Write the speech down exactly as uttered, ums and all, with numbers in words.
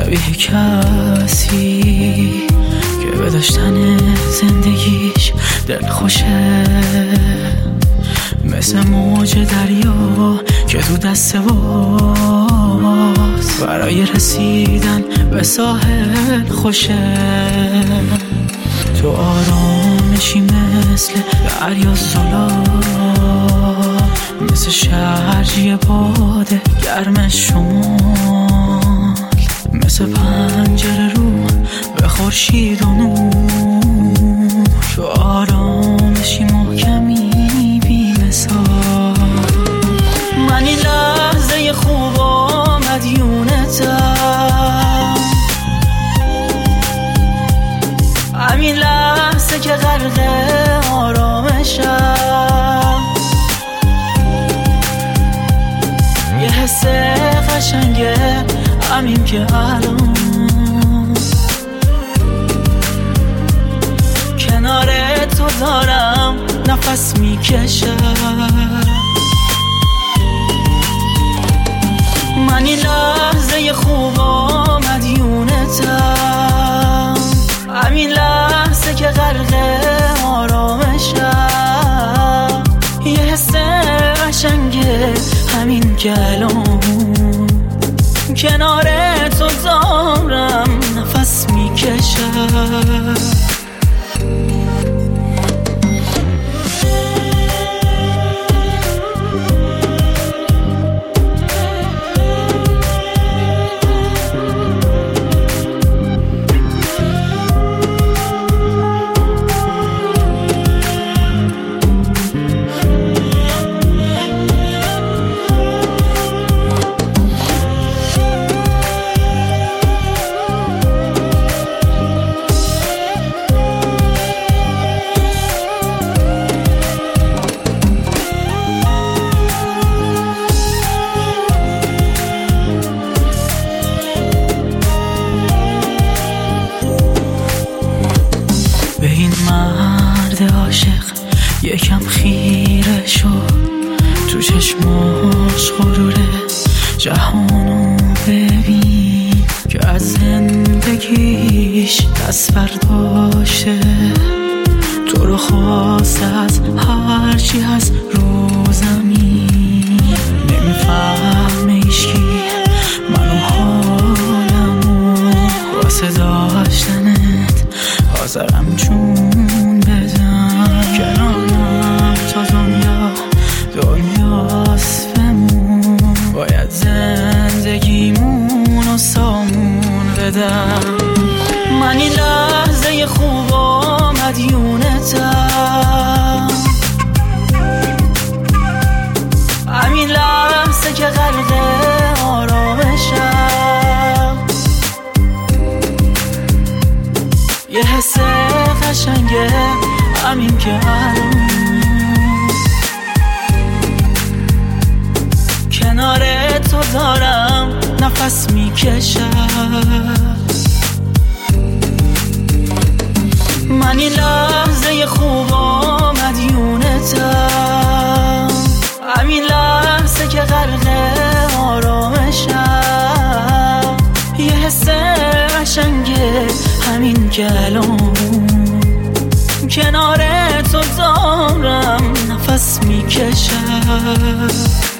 شبیه کسی که به داشتن زندگیش دل خوشه، مثل موج دریا که تو دست باز برای رسیدن به ساحل خوشه. تو آرامشی مثل دریا زلال، مثل شرجی باده گرم شمال، مثل پنجره رو به خورشید و نور. تو آرامشی محکمی بی مثال. من این لحظه خوب و مدیونتم، همین لحظه که غرق آرامشم، یه حس قشنگه همین که الان کنار تو دارم نفس میکشم. من این لحظه خوب و مدیونتم، همین لحظه که غرق آرامشم، یه حس قشنگه همین که الان کنار تو دارم نفس میکشم. به این مرد عاشق یکم خیره شد، تو چشماش غروره جهانو ببین که از زندگیش دست برداشته. تو رو خواست از هرچی از رو زمین، نمیفهمه ایشکی منو حالمو، واسه داشتنت حاضرم جون بدم. کنارم تا دنیا دنیاست بمون، باید زندگیمون و سامون بدم. من این لحظه خوب و مدیونتم، همین لحظه که غرق آرامشم، یه حس قشنگه همین که الان کنار تو دارم نفس میکشم. من این لحظه خوب و مدیونتم، همین لحظه که غرق آرامشم، یه حس قشنگه همین که الان کنار تو دارم نفس میکشم.